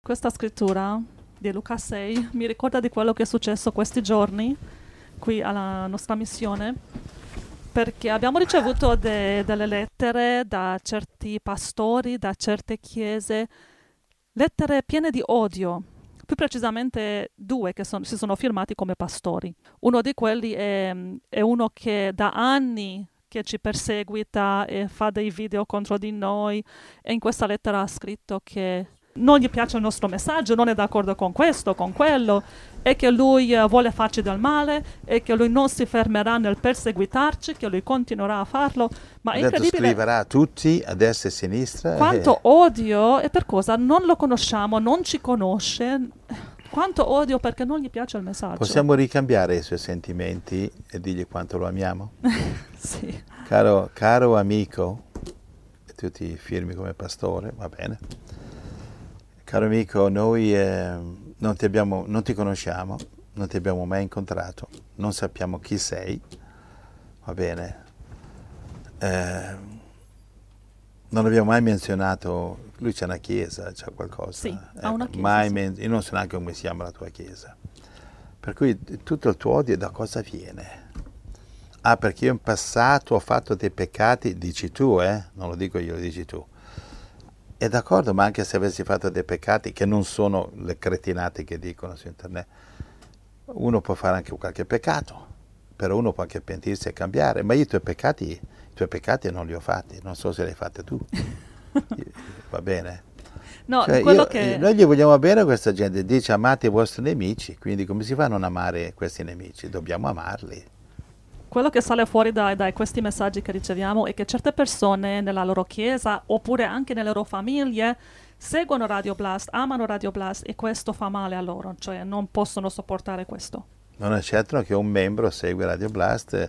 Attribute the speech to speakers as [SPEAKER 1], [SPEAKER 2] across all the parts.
[SPEAKER 1] Questa scrittura di Luca 6 mi ricorda di quello che è successo questi giorni qui alla nostra missione, perché abbiamo ricevuto delle lettere da certi pastori, da certe chiese, lettere piene di odio. Più precisamente due che si sono firmati come pastori. Uno di quelli è uno che da anni che ci perseguita e fa dei video contro di noi, e in questa lettera ha scritto che non gli piace il nostro messaggio, non è d'accordo con questo, con quello, e che lui vuole farci del male e che lui non si fermerà nel perseguitarci, che lui continuerà a farlo. Ma è incredibile.
[SPEAKER 2] Scriverà a tutti, a destra e a sinistra.
[SPEAKER 1] Quanto odio, e per cosa? Non lo conosciamo, non ci conosce. Quanto odio perché non gli piace il messaggio.
[SPEAKER 2] Possiamo ricambiare i suoi sentimenti e dirgli quanto lo amiamo?
[SPEAKER 1] Sì.
[SPEAKER 2] Caro amico, e tu ti firmi come pastore, va bene. Caro amico, noi non ti conosciamo, non ti abbiamo mai incontrato, non sappiamo chi sei, va bene. Non abbiamo mai menzionato, lui c'è una chiesa, c'è qualcosa.
[SPEAKER 1] Sì, ha una chiesa.
[SPEAKER 2] Io non so neanche come si chiama la tua chiesa. Per cui tutto il tuo odio da cosa viene? Ah, perché io in passato ho fatto dei peccati, dici tu, non lo dico io, lo dici tu. È d'accordo, ma anche se avessi fatto dei peccati che non sono le cretinate che dicono su internet, uno può fare anche qualche peccato, però uno può anche pentirsi e cambiare. Ma io i tuoi peccati non li ho fatti, non so se li hai fatti tu. Va bene?
[SPEAKER 1] No,
[SPEAKER 2] Cioè, noi gli vogliamo bene a questa gente, dice amate i vostri nemici, quindi come si fa a non amare questi nemici? Dobbiamo amarli.
[SPEAKER 1] Quello che sale fuori da questi messaggi che riceviamo è che certe persone nella loro chiesa oppure anche nelle loro famiglie seguono Radio Blast, amano Radio Blast, e questo fa male a loro, cioè non possono sopportare questo.
[SPEAKER 2] Non accettano che un membro segue Radio Blast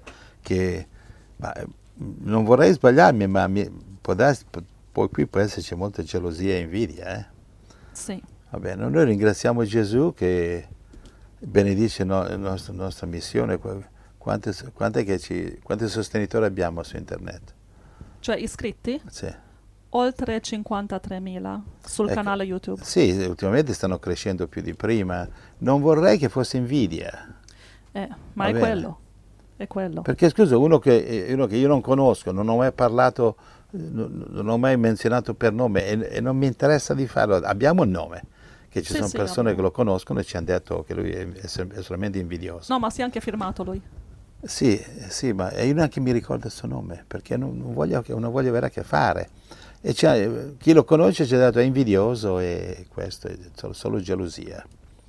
[SPEAKER 2] non vorrei sbagliarmi, ma poi qui può esserci molta gelosia e invidia.
[SPEAKER 1] Sì.
[SPEAKER 2] Va bene, noi ringraziamo Gesù che benedice la nostra missione. Quanti sostenitori abbiamo su internet?
[SPEAKER 1] Cioè iscritti?
[SPEAKER 2] Sì.
[SPEAKER 1] Oltre 53.000 sul canale YouTube.
[SPEAKER 2] Sì, ultimamente stanno crescendo più di prima. Non vorrei che fosse invidia.
[SPEAKER 1] Ma è quello. È quello.
[SPEAKER 2] Perché scusa, uno che io non conosco, non ho mai parlato, non ho mai menzionato per nome e non mi interessa di farlo. Abbiamo un nome, che ci sono persone che lo conoscono e ci hanno detto che lui è solamente invidioso.
[SPEAKER 1] No, ma si è anche firmato lui.
[SPEAKER 2] Sì, ma io neanche mi ricordo il suo nome, perché non voglio avere a che fare. E chi lo conosce ci ha detto è invidioso e questo è solo gelosia.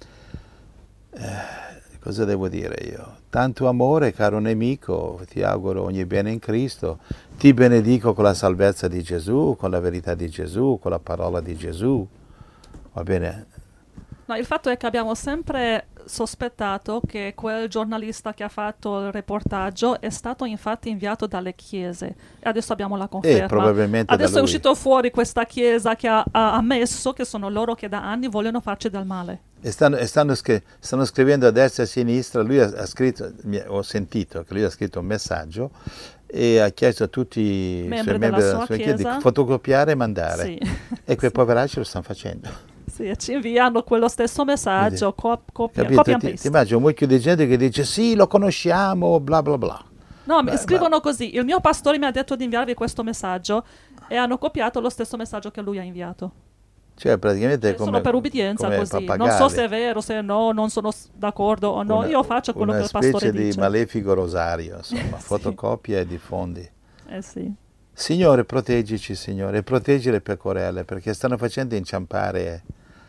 [SPEAKER 2] Cosa devo dire io? Tanto amore, caro nemico, ti auguro ogni bene in Cristo, ti benedico con la salvezza di Gesù, con la verità di Gesù, con la parola di Gesù, va bene?
[SPEAKER 1] No, il fatto è che abbiamo sempre sospettato che quel giornalista che ha fatto il reportaggio è stato infatti inviato dalle chiese, e adesso abbiamo la conferma.
[SPEAKER 2] Probabilmente
[SPEAKER 1] adesso è uscito fuori questa chiesa che ha ammesso che sono loro che da anni vogliono farci del male.
[SPEAKER 2] E stanno scrivendo a destra e a sinistra. Lui ha scritto, ho sentito che lui ha scritto un messaggio e ha chiesto a tutti i suoi membri della sua chiesa di fotocopiare e mandare.
[SPEAKER 1] Sì.
[SPEAKER 2] E quei poveracci lo stanno facendo.
[SPEAKER 1] Sì, e ci inviano quello stesso messaggio, copia
[SPEAKER 2] ti immagino un mucchio di gente che dice sì, lo conosciamo, bla bla bla.
[SPEAKER 1] No, scrivono così: il mio pastore mi ha detto di inviarvi questo messaggio, e hanno copiato lo stesso messaggio che lui ha inviato.
[SPEAKER 2] Cioè praticamente
[SPEAKER 1] sono per ubbidienza così,
[SPEAKER 2] pappagalli.
[SPEAKER 1] Non so se è vero, se no, non sono d'accordo o no, io faccio quello che il pastore dice.
[SPEAKER 2] Una specie di malefico rosario, insomma,
[SPEAKER 1] Sì.
[SPEAKER 2] Fotocopia e diffondi.
[SPEAKER 1] Sì.
[SPEAKER 2] Signore, proteggici, Signore, e proteggi le pecorelle, perché stanno facendo inciampare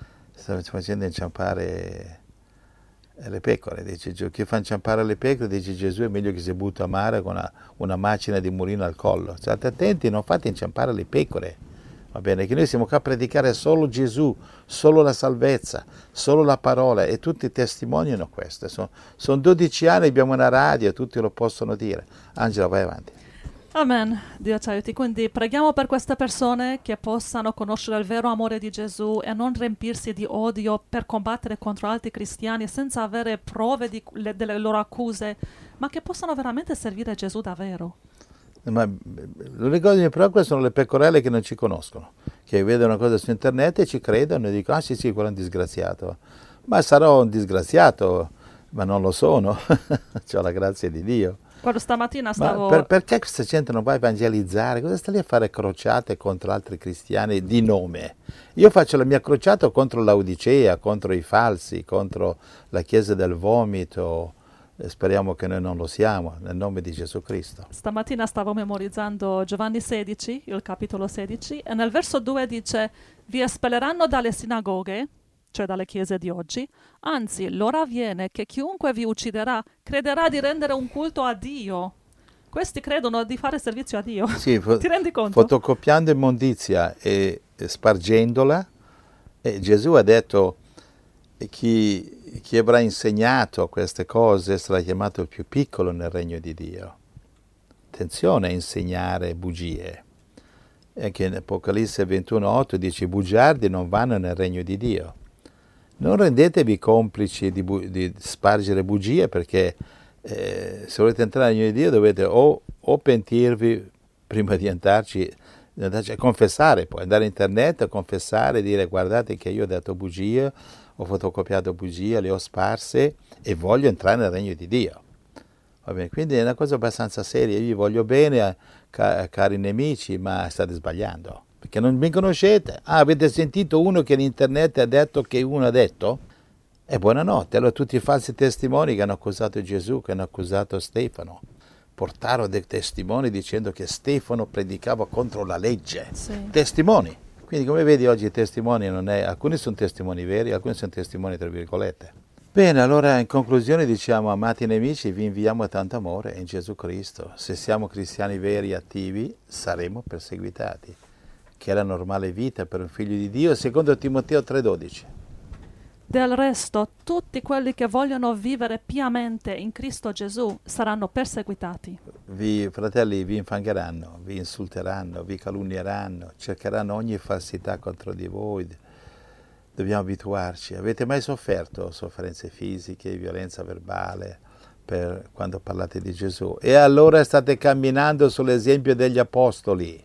[SPEAKER 2] le pecore, dice Gesù. Chi fa inciampare le pecore, dice Gesù, è meglio che si butta a mare con una macina di mulino al collo. State attenti, non fate inciampare le pecore, va bene? Che noi siamo qua a predicare solo Gesù, solo la salvezza, solo la parola, e tutti testimoniano questo. Sono 12 anni, abbiamo una radio, tutti lo possono dire. Angela, vai avanti.
[SPEAKER 1] Amen, Dio ci aiuti. Quindi preghiamo per queste persone che possano conoscere il vero amore di Gesù e non riempirsi di odio per combattere contro altri cristiani senza avere prove delle loro accuse, ma che possano veramente servire Gesù davvero.
[SPEAKER 2] Ma l'unica cosa che mi preoccupa sono le pecorelle che non ci conoscono, che vedono una cosa su internet e ci credono e dicono, ah sì sì, quello è un disgraziato. Ma sarò un disgraziato, ma non lo sono, ho la grazia di Dio.
[SPEAKER 1] Guarda, stamattina
[SPEAKER 2] Ma
[SPEAKER 1] stavo...
[SPEAKER 2] perché questa gente non va a evangelizzare? Cosa sta lì a fare crociate contro altri cristiani di nome? Io faccio la mia crociata contro l'Odicea, contro i falsi, contro la Chiesa del vomito. E speriamo che noi non lo siamo, nel nome di Gesù Cristo.
[SPEAKER 1] Stamattina stavo memorizzando Giovanni 16, il capitolo 16, e nel verso 2 dice: vi espelleranno dalle sinagoghe, cioè dalle chiese di oggi, anzi l'ora viene che chiunque vi ucciderà crederà di rendere un culto a Dio. Questi credono di fare servizio a Dio.
[SPEAKER 2] Sì,
[SPEAKER 1] Ti rendi conto?
[SPEAKER 2] fotocopiando immondizia e spargendola, Gesù ha detto chi avrà insegnato queste cose sarà chiamato il più piccolo nel regno di Dio. Attenzione a insegnare bugie. Anche in Apocalisse 21,8 dice: i bugiardi non vanno nel regno di Dio. Non rendetevi complici di spargere bugie, perché se volete entrare nel regno di Dio dovete o pentirvi prima di andarci a confessare, poi andare in internet a confessare, dire guardate che io ho detto bugie, ho fotocopiato bugie, le ho sparse e voglio entrare nel regno di Dio. Va bene? Quindi è una cosa abbastanza seria. Io vi voglio bene, cari nemici, ma state sbagliando, perché non mi conoscete. Ah, avete sentito uno che in internet ha detto che uno ha detto? E buonanotte. Allora tutti i falsi testimoni che hanno accusato Gesù, che hanno accusato Stefano, portarono dei testimoni dicendo che Stefano predicava contro la legge.
[SPEAKER 1] Sì.
[SPEAKER 2] Testimoni. Quindi come vedi oggi i testimoni non è, alcuni sono testimoni veri, alcuni sono testimoni tra virgolette. Bene, allora in conclusione diciamo, amati nemici, vi inviamo tanto amore in Gesù Cristo. Se siamo cristiani veri e attivi, saremo perseguitati, che è la normale vita per un figlio di Dio, secondo Timoteo 3,12.
[SPEAKER 1] Del resto, tutti quelli che vogliono vivere piamente in Cristo Gesù saranno perseguitati.
[SPEAKER 2] Fratelli, vi infangheranno, vi insulteranno, vi calunnieranno, cercheranno ogni falsità contro di voi. Dobbiamo abituarci. Avete mai sofferto sofferenze fisiche, violenza verbale quando parlate di Gesù? E allora state camminando sull'esempio degli apostoli.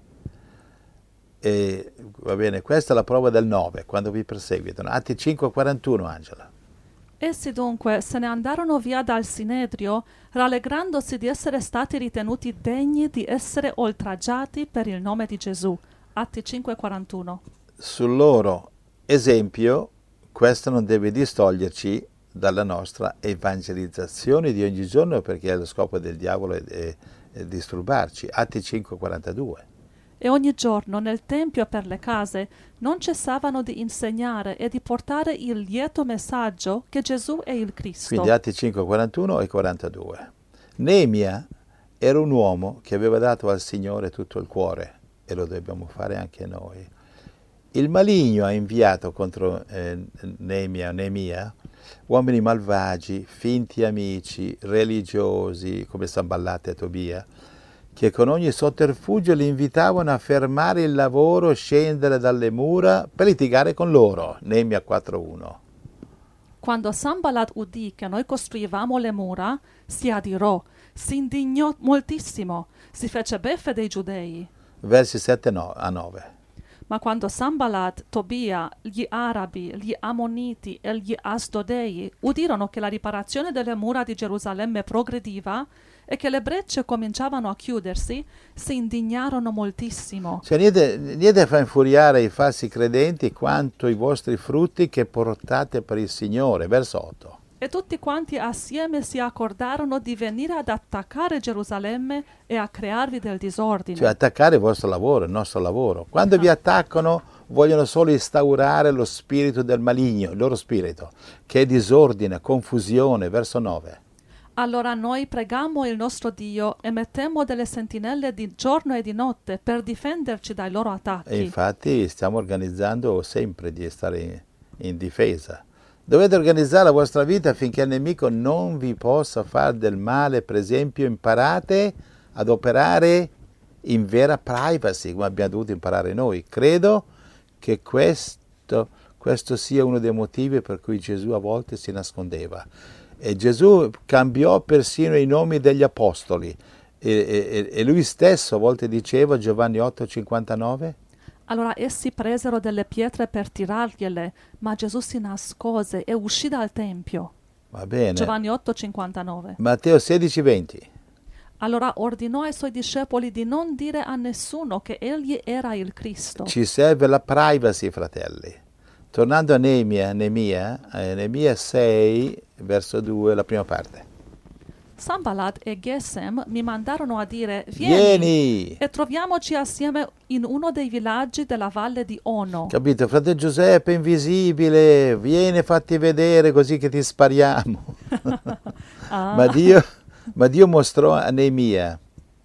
[SPEAKER 2] E va bene, questa è la prova del 9, quando vi perseguitano. Atti 5,41, Angela.
[SPEAKER 1] Essi dunque se ne andarono via dal Sinedrio, rallegrandosi di essere stati ritenuti degni di essere oltraggiati per il nome di Gesù. Atti 5,41. Sul
[SPEAKER 2] loro esempio, questo non deve distoglierci dalla nostra evangelizzazione di ogni giorno, perché lo scopo del diavolo è disturbarci. Atti 5,42.
[SPEAKER 1] E ogni giorno nel tempio e per le case non cessavano di insegnare e di portare il lieto messaggio che Gesù è il Cristo.
[SPEAKER 2] Quindi Atti 5,41 e 42. Neemia era un uomo che aveva dato al Signore tutto il cuore, e lo dobbiamo fare anche noi. Il maligno ha inviato contro Neemia uomini malvagi, finti amici, religiosi, come Sanballat e Tobia, che con ogni sotterfugio li invitavano a fermare il lavoro, scendere dalle mura per litigare con loro. Neemia 4,1.
[SPEAKER 1] Quando Sanballat udì che noi costruivamo le mura, si adirò, si indignò moltissimo, si fece beffe dei giudei.
[SPEAKER 2] Versi 7 a 9.
[SPEAKER 1] Ma quando Sanballat, Tobia, gli arabi, gli ammoniti e gli asdodei udirono che la riparazione delle mura di Gerusalemme progrediva e che le brecce cominciavano a chiudersi, si indignarono moltissimo.
[SPEAKER 2] Cioè niente fa infuriare i falsi credenti quanto i vostri frutti che portate per il Signore. Verso 8.
[SPEAKER 1] E tutti quanti assieme si accordarono di venire ad attaccare Gerusalemme e a crearvi del disordine.
[SPEAKER 2] Cioè attaccare il vostro lavoro, il nostro lavoro. Quando vi attaccano vogliono solo instaurare lo spirito del maligno, il loro spirito, che è disordine, confusione. Verso 9.
[SPEAKER 1] Allora noi pregammo il nostro Dio e mettemmo delle sentinelle di giorno e di notte per difenderci dai loro attacchi.
[SPEAKER 2] E infatti stiamo organizzando sempre di stare in difesa. Dovete organizzare la vostra vita affinché il nemico non vi possa fare del male. Per esempio, imparate ad operare in vera privacy, come abbiamo dovuto imparare noi. Credo che questo sia uno dei motivi per cui Gesù a volte si nascondeva. E Gesù cambiò persino i nomi degli apostoli. E lui stesso a volte diceva, Giovanni 8,59,
[SPEAKER 1] Allora essi presero delle pietre per tirargliele, ma Gesù si nascose e uscì dal tempio.
[SPEAKER 2] Va bene.
[SPEAKER 1] Giovanni 8:59.
[SPEAKER 2] Matteo 16:20.
[SPEAKER 1] Allora ordinò ai suoi discepoli di non dire a nessuno che egli era il Cristo.
[SPEAKER 2] Ci serve la privacy, fratelli. Tornando a Neemia 6, verso 2, la prima parte.
[SPEAKER 1] Sanballat e Gesem mi mandarono a dire:
[SPEAKER 2] Vieni!
[SPEAKER 1] e troviamoci assieme in uno dei villaggi della valle di Ono.
[SPEAKER 2] Capito? Fratello Giuseppe invisibile, vieni, fatti vedere così che ti spariamo. Ma Dio mostrò a Neemia,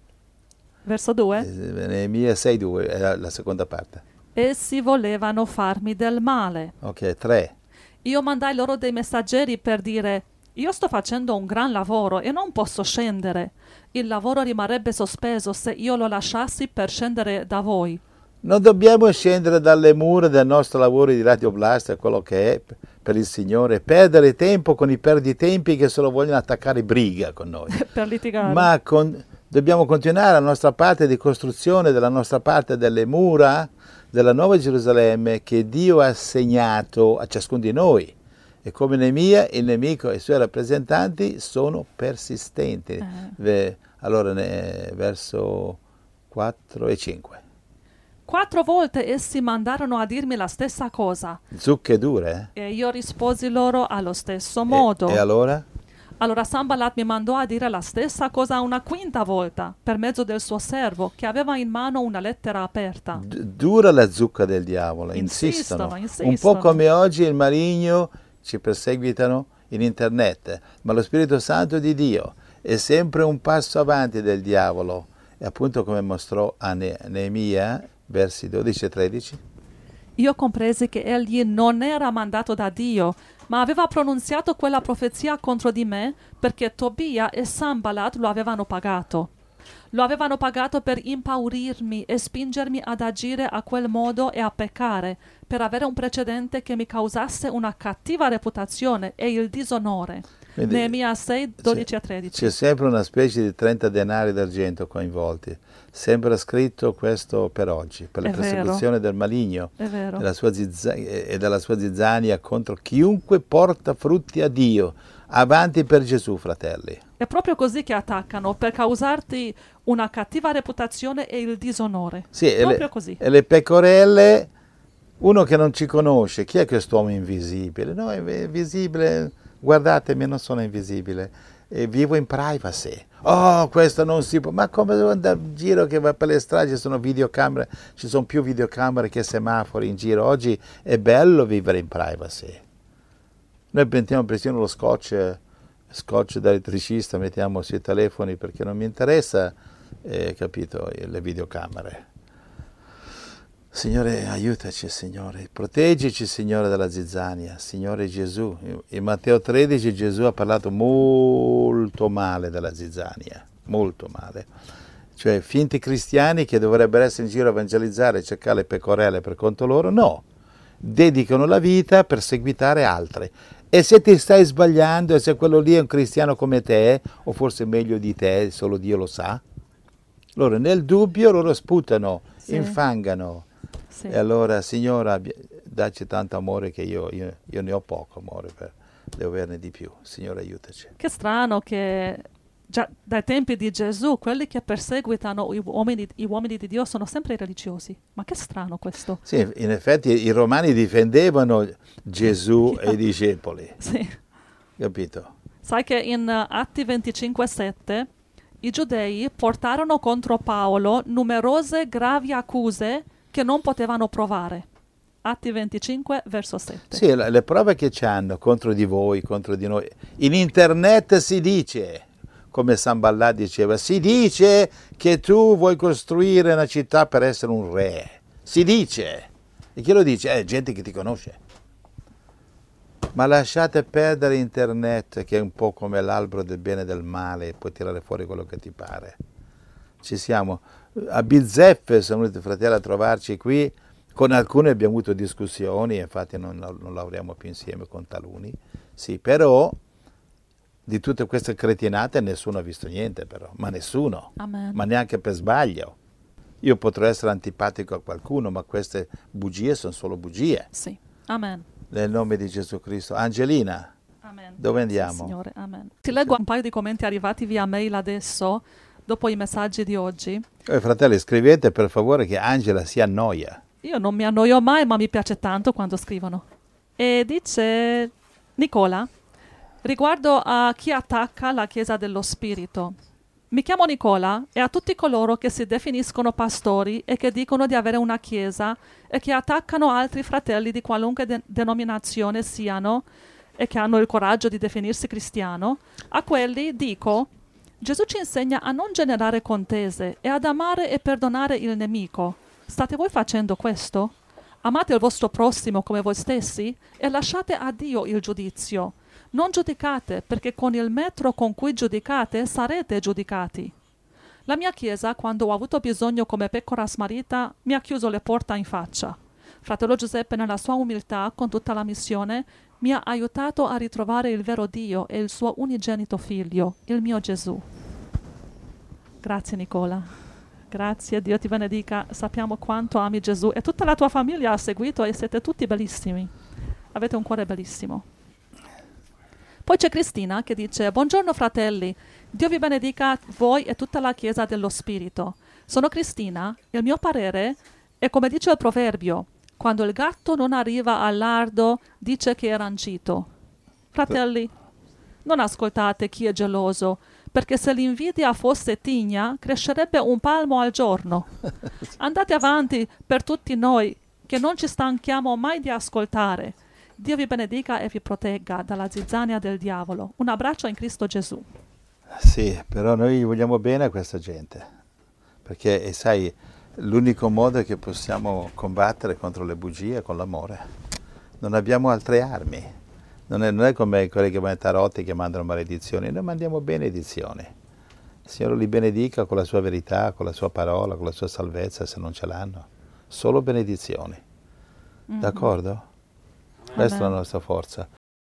[SPEAKER 1] Verso 2.
[SPEAKER 2] Neemia 6,2, è la seconda parte.
[SPEAKER 1] Essi volevano farmi del male.
[SPEAKER 2] Ok, 3.
[SPEAKER 1] Io mandai loro dei messaggeri per dire: io sto facendo un gran lavoro e non posso scendere. Il lavoro rimarrebbe sospeso se io lo lasciassi per scendere da voi.
[SPEAKER 2] Non dobbiamo scendere dalle mura del nostro lavoro di Radio Blast, quello che è per il Signore, perdere tempo con i perditempi che solo vogliono attaccare briga con noi.
[SPEAKER 1] Per litigare.
[SPEAKER 2] Ma dobbiamo continuare la nostra parte di costruzione, della nostra parte delle mura della Nuova Gerusalemme che Dio ha assegnato a ciascuno di noi. E come Neemia, il nemico e i suoi rappresentanti sono persistenti. Allora, verso 4 e 5.
[SPEAKER 1] 4 volte essi mandarono a dirmi la stessa cosa.
[SPEAKER 2] Zucche dure,
[SPEAKER 1] E io risposi loro allo stesso modo.
[SPEAKER 2] E allora?
[SPEAKER 1] Allora Sanballat mi mandò a dire la stessa cosa una quinta volta, per mezzo del suo servo, che aveva in mano una lettera aperta.
[SPEAKER 2] Dura la zucca del diavolo, insistono. Un po' come oggi il maligno ci perseguitano in internet, ma lo Spirito Santo di Dio è sempre un passo avanti del diavolo. E appunto come mostrò a Neemia, versi 12 e 13.
[SPEAKER 1] Io compresi che egli non era mandato da Dio, ma aveva pronunziato quella profezia contro di me perché Tobia e Sanballat lo avevano pagato. Lo avevano pagato per impaurirmi e spingermi ad agire a quel modo e a peccare, per avere un precedente che mi causasse una cattiva reputazione e il disonore.
[SPEAKER 2] Quindi,
[SPEAKER 1] Neemia 6, 12 a 13.
[SPEAKER 2] C'è sempre una specie di 30 denari d'argento coinvolti. Sembra scritto questo per oggi, per la persecuzione del maligno e della sua zizzania contro chiunque porta frutti a Dio. Avanti per Gesù, fratelli.
[SPEAKER 1] È proprio così che attaccano, per causarti una cattiva reputazione e il disonore.
[SPEAKER 2] Sì,
[SPEAKER 1] proprio così.
[SPEAKER 2] E le pecorelle, uno che non ci conosce, chi è quest'uomo invisibile? No, è visibile, guardatemi, non sono invisibile, vivo in privacy. Oh, questo non si può, ma come devo andare in giro che va per le strade, ci sono videocamere, ci sono più videocamere che semafori in giro. Oggi è bello vivere in privacy. Noi mettiamo persino lo scotch da elettricista, mettiamo sui telefoni perché non mi interessa, capito, le videocamere. Signore, aiutaci, Signore, proteggici, Signore, dalla zizzania, Signore Gesù. In Matteo 13 Gesù ha parlato molto male della zizzania, molto male. Cioè, finti cristiani che dovrebbero essere in giro a evangelizzare e cercare le pecorelle per conto loro, no. Dedicano la vita a perseguitare altri. E se ti stai sbagliando e se quello lì è un cristiano come te, o forse meglio di te, solo Dio lo sa, loro nel dubbio loro sputano, infangano. Sì. E allora, Signora, dacci tanto amore che io ne ho poco amore, devo averne di più. Signore, aiutaci.
[SPEAKER 1] Che strano che già dai tempi di Gesù quelli che perseguitano gli uomini di Dio sono sempre i religiosi. Ma che strano questo.
[SPEAKER 2] Sì, in effetti i romani difendevano Gesù e i discepoli.
[SPEAKER 1] Sì.
[SPEAKER 2] Capito?
[SPEAKER 1] Sai che in Atti 25:7 i giudei portarono contro Paolo numerose gravi accuse che non potevano provare. Atti 25, verso 7.
[SPEAKER 2] Sì, le prove che c'hanno contro di voi, contro di noi. In internet si dice, come Sanballat diceva, si dice che tu vuoi costruire una città per essere un re. Si dice. E chi lo dice? Gente che ti conosce. Ma lasciate perdere internet, che è un po' come l'albero del bene e del male, e puoi tirare fuori quello che ti pare. Ci siamo. A bizzeffe sono venuti i fratelli a trovarci qui, con alcuni abbiamo avuto discussioni, infatti non lavoriamo più insieme con taluni, sì, però di tutte queste cretinate nessuno ha visto niente però, ma nessuno,
[SPEAKER 1] Amen.
[SPEAKER 2] Ma neanche per sbaglio. Io potrò essere antipatico a qualcuno, ma queste bugie sono solo bugie.
[SPEAKER 1] Sì. Amen.
[SPEAKER 2] Nel nome di Gesù Cristo. Angelina,
[SPEAKER 1] Amen.
[SPEAKER 2] dove
[SPEAKER 1] Grazie,
[SPEAKER 2] andiamo?
[SPEAKER 1] Signore. Amen. Ti leggo un paio di commenti arrivati via mail adesso, dopo i messaggi di oggi.
[SPEAKER 2] Fratelli, scrivete per favore che Angela si annoia.
[SPEAKER 1] Io non mi annoio mai, ma mi piace tanto quando scrivono. E dice Nicola, riguardo a chi attacca la Chiesa dello Spirito. Mi chiamo Nicola e a tutti coloro che si definiscono pastori e che dicono di avere una Chiesa e che attaccano altri fratelli di qualunque denominazione siano e che hanno il coraggio di definirsi cristiano, a quelli dico: Gesù ci insegna a non generare contese e ad amare e perdonare il nemico. State voi facendo questo? Amate il vostro prossimo come voi stessi e lasciate a Dio il giudizio. Non giudicate, perché con il metro con cui giudicate sarete giudicati. La mia Chiesa, quando ho avuto bisogno come pecora smarrita, mi ha chiuso le porte in faccia. Fratello Giuseppe, nella sua umiltà, con tutta la missione, mi ha aiutato a ritrovare il vero Dio e il suo unigenito figlio, il mio Gesù. Grazie Nicola. Grazie, Dio ti benedica. Sappiamo quanto ami Gesù e tutta la tua famiglia ha seguito e siete tutti bellissimi. Avete un cuore bellissimo. Poi c'è Cristina che dice: buongiorno fratelli, Dio vi benedica voi e tutta la Chiesa dello Spirito. Sono Cristina, il mio parere è come dice il proverbio: quando il gatto non arriva al lardo dice che è rancito. Fratelli, non ascoltate chi è geloso, perché se l'invidia fosse tigna crescerebbe un palmo al giorno. Andate avanti per tutti noi che non ci stanchiamo mai di ascoltare. Dio vi benedica e vi protegga dalla zizzania del diavolo. Un abbraccio in Cristo Gesù.
[SPEAKER 2] Sì, però noi vogliamo bene a questa gente, perché sai, l'unico modo è che possiamo combattere contro le bugie è con l'amore. Non abbiamo altre armi. Non è come quelli che vanno ai tarotti che mandano maledizioni, noi mandiamo benedizioni. Il Signore li benedica con la sua verità, con la sua parola, con la sua salvezza, se non ce l'hanno. Solo benedizioni. D'accordo? Questa è la nostra forza.